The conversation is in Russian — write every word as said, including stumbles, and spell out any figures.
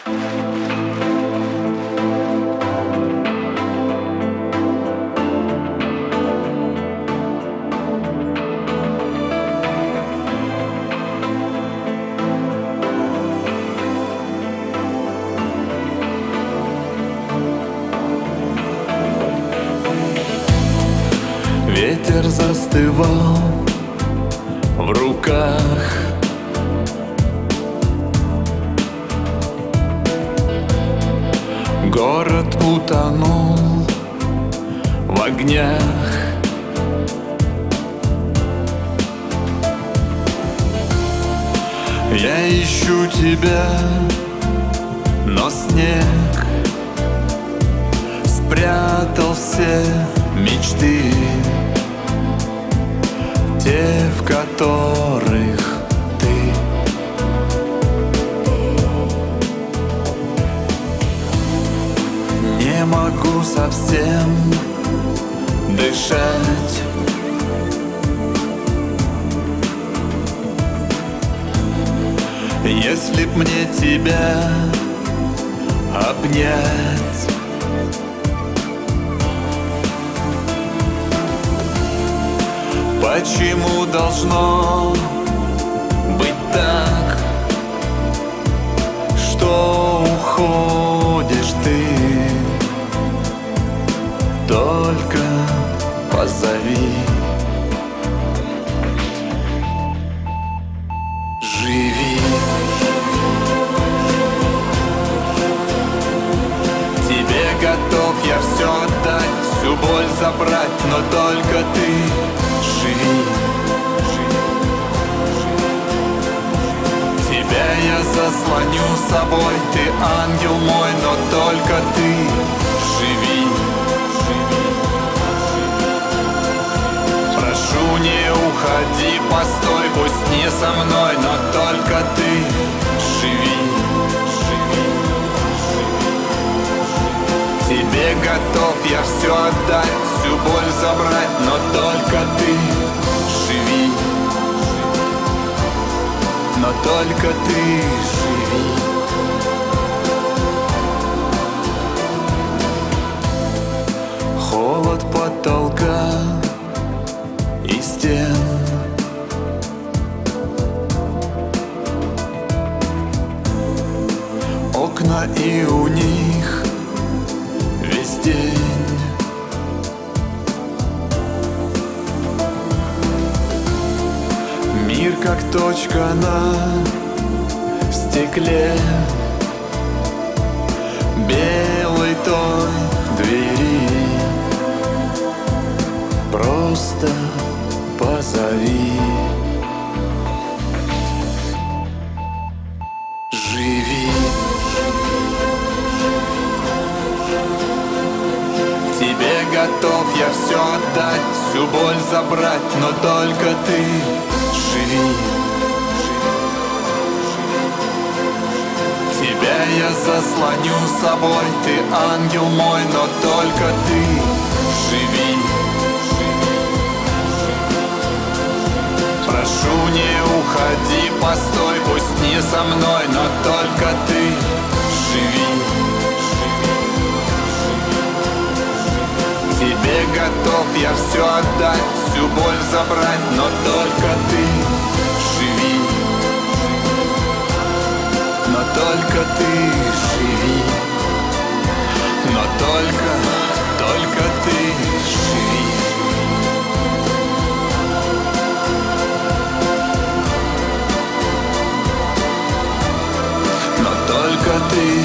Ветер застывал в руках, город утонул в огнях. Я ищу тебя, но снег спрятал все мечты, те, в которых ты. Не могу совсем дышать, если б мне тебя обнять. Почему должно быть так, что уходишь ты? Только позови. Живи. Тебе готов я все отдать, всю боль забрать, но только ты живи. Тебя я заслоню собой, ты ангел мой, но только ты живи. Прошу, не уходи, постой, пусть не со мной, но только ты живи. Тебе готов я все отдать, всю боль забрать, но только ты живи. Но только ты живи. Холод потолка и стен, окна и у них весь день. Мир как точка на стекле белой той двери. Просто позови. Живи. Тебе готов я все отдать, всю боль забрать, но только ты живи. Тебя я заслоню собой, ты ангел мой, но только ты живи. Прошу, не уходи, постой, пусть не со мной, но только ты живи. Тебе готов я все отдать, всю боль забрать, но только ты живи. Но только ты живи. Но только, только ты живи. Но только ты